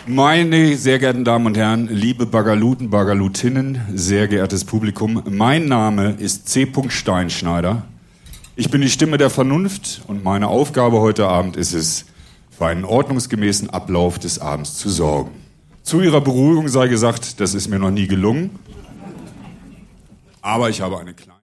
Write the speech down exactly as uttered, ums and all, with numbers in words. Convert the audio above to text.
Meine sehr geehrten Damen und Herren, liebe Bagaluten, Bagalutinnen, sehr geehrtes Publikum, mein Name ist C. Steinschneider. Ich bin die Stimme der Vernunft und meine Aufgabe heute Abend ist es, für einen ordnungsgemäßen Ablauf des Abends zu sorgen. Zu Ihrer Beruhigung sei gesagt, das ist mir noch nie gelungen, aber ich habe eine kleine...